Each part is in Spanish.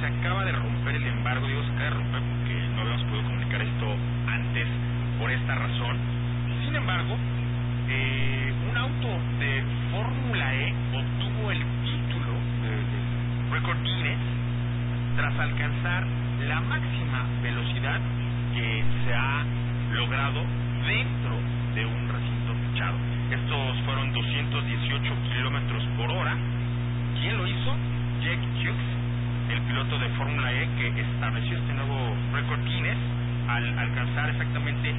acaba de romper el embargo, digo se acaba de romper porque no habíamos podido comunicar esto antes por esta razón. Sin embargo, un auto de Fórmula E obtuvo el título de Récord Guinness tras alcanzar la máxima velocidad que se ha logrado dentro de un recinto techado. Estos fueron 218 kilómetros por hora. ¿Quién lo hizo? Jack Hughes, el piloto de Fórmula E que estableció este nuevo récord Guinness al alcanzar exactamente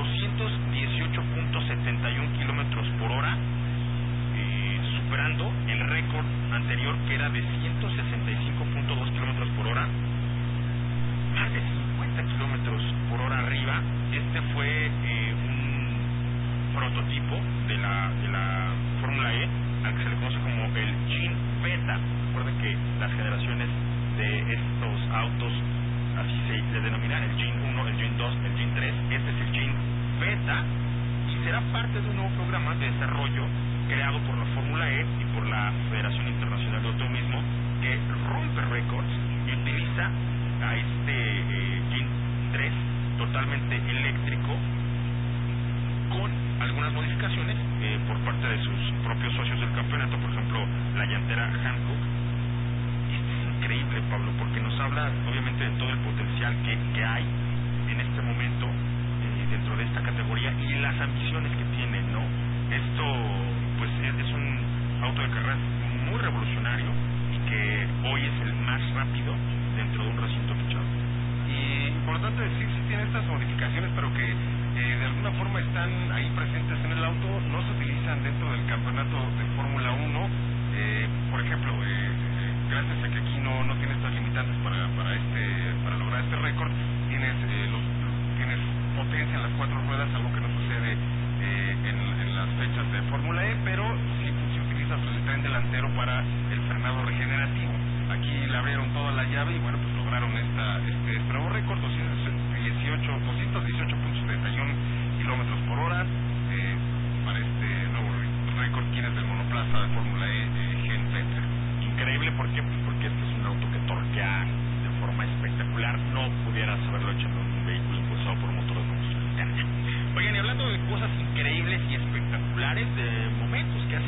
218.71 kilómetros por hora, superando el récord anterior que era de 165.2 kilómetros por hora, más de 50 kilómetros por hora arriba. Este fue un prototipo de la Fórmula E al que se le conoce como el Gin Beta. Recuerden que las generaciones de estos autos así se denomina el Gin 1, el Gin 2, el Gin 3. Este es el Gin Beta y será parte de un nuevo programa de desarrollo creado por la Fórmula E y por la Federación Internacional de Automovilismo, que rompe récords y utiliza a este Gin 3 totalmente eléctrico con algunas modificaciones por parte de sus propios socios del campeonato, por ejemplo la llantera Hankook. Esto es increíble, Pablo, porque nos habla obviamente de todo el potencial que hay en este momento dentro de esta categoría y las ambiciones que tiene, ¿no? Esto pues es un auto de carreras muy revolucionario y que hoy es el más rápido dentro de un recinto techado. Y importante decir, si tiene estas modificaciones, pero que de alguna forma están ahí presentes en el auto, no se utilizan dentro del campeonato de Fórmula 1. Por ejemplo, gracias a que aquí no tiene estas limitantes para lograr este récord, tienes potencia en las 4 ruedas, algo que no sucede en las fechas de Fórmula E, pero sí se utiliza el tren delantero para el frenado regenerativo. Aquí le abrieron toda la llave y bueno, pues lograron este nuevo récord, 218.71